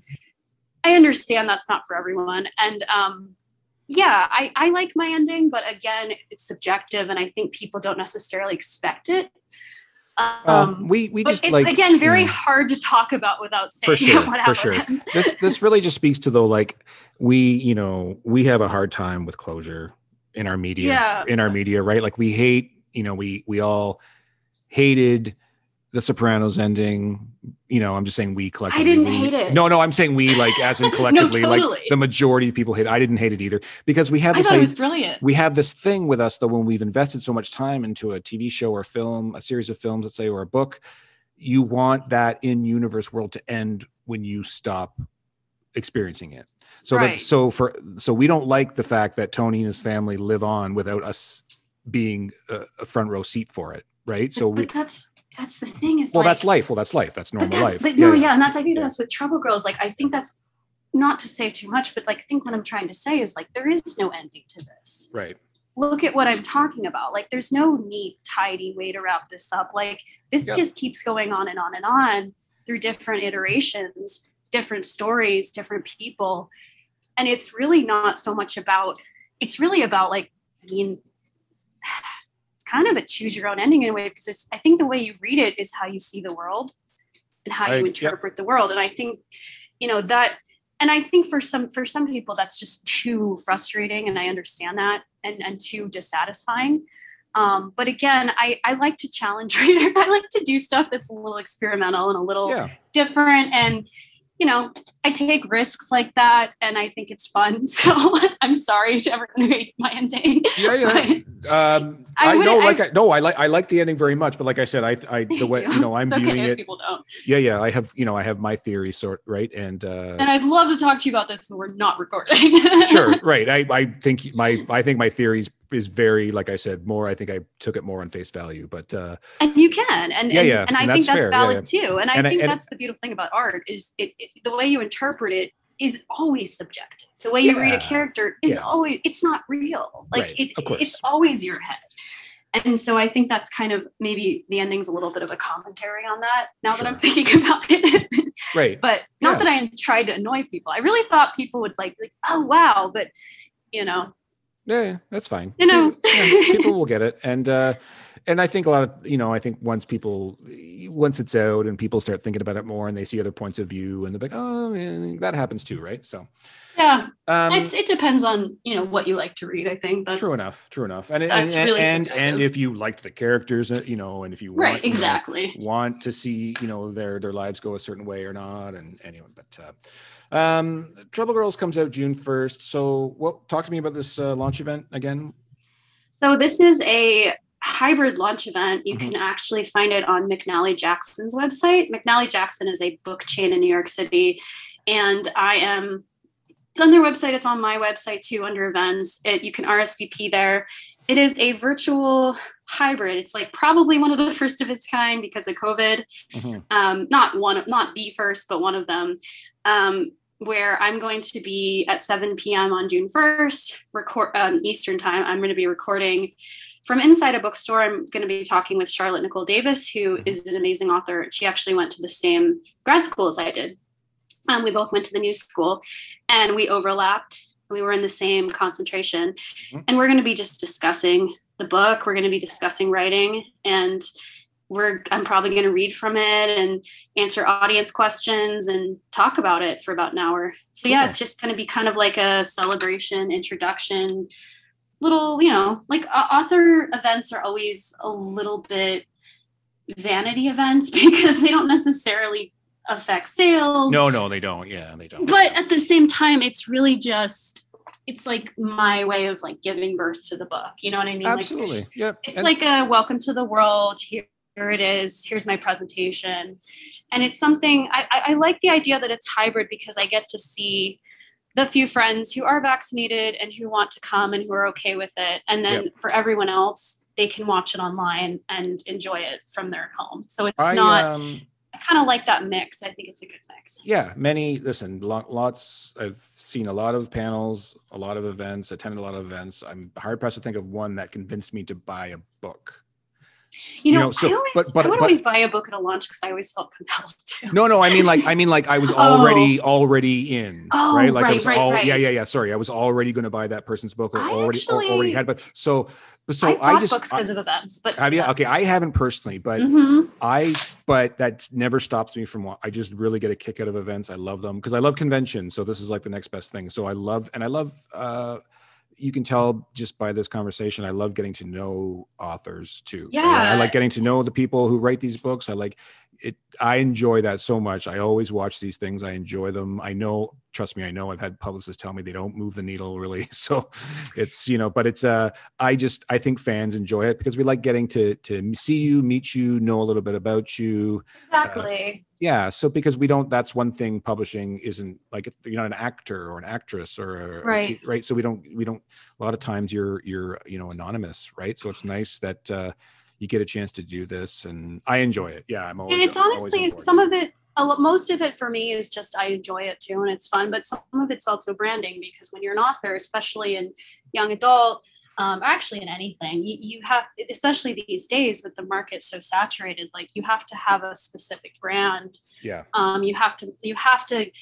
I understand that's not for everyone. And um, yeah, I, I like my ending, but again, it's subjective and I think people don't necessarily expect it. Um, Well, we we but just it's like again very yeah. hard to talk about without saying For sure, what for sure. happens. this this really just speaks to though, like we, you know, we have a hard time with closure in our media, Yeah. in our media, right? Like we hate, you know, we we all hated the Sopranos ending. You know, I'm just saying we collectively. didn't we- hate it. No, no, I'm saying we, like as in collectively, like totally. the majority of people hate. I didn't hate it either because we have I this thought it was idea- brilliant. we have this thing with us though when we've invested so much time into a T V show or film, a series of films, let's say, or a book, you want that in-universe world to end when you stop experiencing it. So Right. that so for so we don't like the fact that Tony and his family live on without us being a, a front row seat for it, right? So but, we but that's that's the thing is well, like, that's life. Well, that's life. That's but normal that's life. but no, yeah, yeah. and that's I think Yeah. that's with Trouble Girls. Like I think that's not to say too much, but like I think what I'm trying to say is like there is no ending to this. Right. Look at what I'm talking about. Like there's no neat, tidy way to wrap this up. Like this Yep. just keeps going on and on and on through different iterations, different stories, different people. And it's really not so much about, it's really about like, I mean, it's kind of a choose your own ending in a way, because it's, I think the way you read it is how you see the world and how I- you yep. interpret the world. And I think, you know, that, and I think for some, for some people that's just too frustrating, and I understand that, and, and too dissatisfying. Um, but again, I, I like to challenge readers. I like to do stuff that's a little experimental and a little Yeah. different. And, you know, I take risks like that, and I think it's fun. So I'm sorry to everyone who hated my ending. Yeah, yeah. Um, I I, would- know, I- like, I, no, I like, I like the ending very much, but like I said, I, I, the Thank way, you know, I'm it's okay viewing if it. people don't. Yeah, yeah. I have, you know, I have my theory, sort right, and uh, And I'd love to talk to you about this when we're not recording. sure, right. I, I think my, I think my theories is very, like I said, more. I think I took it more on face value, but uh, And you can, and Yeah, and, yeah, and I and think that's that's fair. Yeah, valid too. And I And I- think and- that's the beautiful thing about art is it, it the way you interpret it is always subjective. The way you read a Yeah. character is Yeah. always, it's not real. Like Right, it, of course. it's always your head. And so I think that's kind of maybe the ending's a little bit of a commentary on that now that I'm Sure. thinking about it. right. But not Yeah. that I tried to annoy people. I really thought people would like, like, oh wow, but you know, Yeah, yeah, that's fine. You know. People, yeah, people will get it, and uh, and I think a lot of, you know, I think once people, once it's out and people start thinking about it more, and they see other points of view, and they're like, oh, man, that happens too, right? So, yeah, um, it's it depends on, you know, what you like to read. I think that's true enough, true enough, and that's and really and, subjective. and if you liked the characters, uh, you know, and if you want, right, you know, exactly. want to see, you know, their their lives go a certain way or not, and anyway, but uh, um, Trouble Girls comes out June first. So, what? Talk to me about this uh, launch event again. So this is a hybrid launch event. You Mhm. can actually find it on McNally Jackson's website. McNally Jackson is a book chain in New York City, and I am. It's on their website. It's on my website too under events. It, you can R S V P there. It is a virtual hybrid. It's like probably one of the first of its kind because of COVID. Mhm. Um, not one, of, not the first, but one of them. Um, where I'm going to be at seven p.m. on June first, record um, Eastern time. I'm going to be recording from inside a bookstore. I'm going to be talking with Charlotte Nicole Davis, who is an amazing author. She actually went to the same grad school as I did. Um, we both went to the New School, and we overlapped. We were in the same concentration, Mhm. and we're going to be just discussing the book. We're going to be discussing writing, and we're I'm probably going to read from it and answer audience questions and talk about it for about an hour. So yeah, Cool. it's just going to be kind of like a celebration, introduction, little, you know, like uh, author events are always a little bit vanity events because they don't necessarily affect sales. No, no, they don't. Yeah, they don't. But at the same time, it's really just, it's like my way of like giving birth to the book. You know what I mean? Absolutely. Like, Yep. it's And- like a welcome to the world. Here, here it is. Here's my presentation. And it's something, I, I, I like the idea that it's hybrid because I get to see the few friends who are vaccinated and who want to come and who are okay with it. And then Yep. for everyone else, they can watch it online and enjoy it from their home. So it's I, not, um, I kind of like that mix. I think it's a good mix. yeah, many, listen, lo- lots, I've seen a lot of panels, a lot of events, attended a lot of events. I'm hard pressed to think of one that convinced me to buy a book. You know, You know, so- I always, but- but- I would but- always buy a book at a launch because I always felt compelled to. No, no, I mean like, I mean like I was Oh. already, already in, Oh, right? Like I right, was right, all, right. yeah, yeah, yeah. Sorry. I was already going to buy that person's book or I already, or actually- already had, but so, so I've I bought just, books because of events, but have you? Okay. I haven't personally, but Mhm. I, but that never stops me from what I just really get a kick out of events. I love them because I love conventions. So this is like the next best thing. So I love, and I love, uh, you can tell just by this conversation, I love getting to know authors too. right? I Yeah. like getting to know the people who write these books. I like, it, I enjoy that so much. I always watch these things. I enjoy them. I know, trust me, I know I've had publicists tell me they don't move the needle really. So it's, you know, but it's, uh, I just, I think fans enjoy it because we like getting to, to see you, meet you, know a little bit about you. Exactly. Uh, yeah. So because we don't, that's one thing publishing isn't like, you're not an actor or an actress or, right. A, right. So we don't, we don't, a lot of times you're, you're, you know, anonymous. Right. So it's nice that, uh, you get a chance to do this, and I enjoy it. Yeah, I'm always. It's honestly always some of it. A lot, most of it for me is just I enjoy it too, and it's fun. But some of it's also branding because when you're an author, especially in young adult, um, or actually in anything, you, you have, especially these days with the market so saturated, like you have to have a specific brand. Yeah. Um, you have to. You have to. It,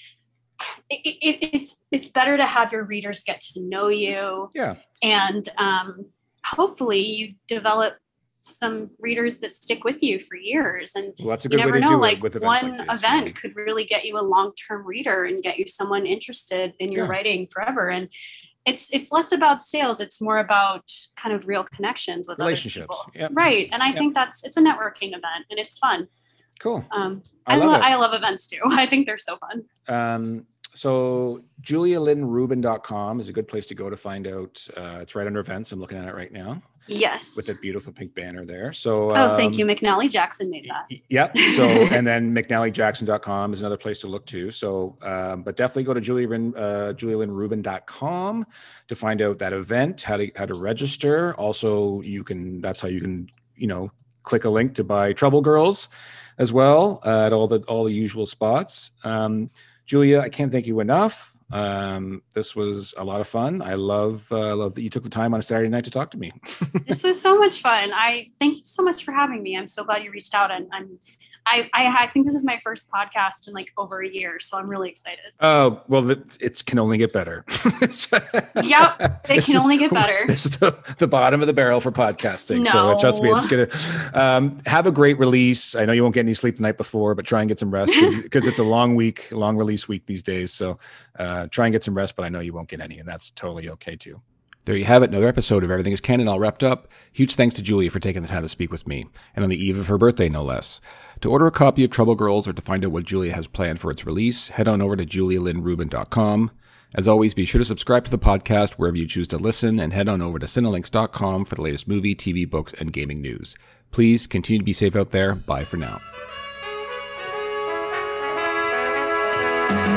it, it's it's better to have your readers get to know you. Yeah. And um, hopefully you develop some readers that stick with you for years, and well, that's a you good never way to know, do like it with one like this, event yeah. could really get you a long-term reader and get you someone interested in your yeah. writing forever. And it's it's less about sales, it's more about kind of real connections with relationships. other people. Yep. Right. And I yep. think that's it's a networking event and it's fun. Cool. um I, I love love it. I love events too. I think they're so fun. um So julia lynn rubin dot com is a good place to go to find out. Uh, it's right under events. I'm looking at it right now. Yes. With a beautiful pink banner there. So oh, thank um, you. McNally Jackson made that. Y- yep. So and then mcnally jackson dot com is another place to look to. So um, but definitely go to julia lynn uh, julia lynn rubin dot com to find out that event, how to how to register. Also, you can that's how you can, you know, click a link to buy Trouble Girls as well uh, at all the all the usual spots. Um, Julia, I can't thank you enough. Um, this was a lot of fun. I love uh, love that you took the time on a Saturday night to talk to me. This was so much fun. I thank you so much for having me. I'm so glad you reached out, and I'm I I, I think this is my first podcast in like over a year, so I'm really excited. Oh well, it, it can only get better. Yep, it can only get better. This is the, the bottom of the barrel for podcasting. No. So trust me, it's gonna um, have a great release. I know you won't get any sleep the night before, but try and get some rest because it's a long week, long release week these days. So uh, try and get some rest, but I know you won't get any, and that's totally okay too. There you have it, another episode of Everything is Canon all wrapped up. Huge thanks to Julia for taking the time to speak with me, and on the eve of her birthday, no less. To order a copy of Trouble Girls or to find out what Julia has planned for its release, head on over to julia lynn rubin dot com. As always, be sure to subscribe to the podcast wherever you choose to listen, and head on over to cinelinks dot com for the latest movie, T V, books, and gaming news. Please continue to be safe out there. Bye for now.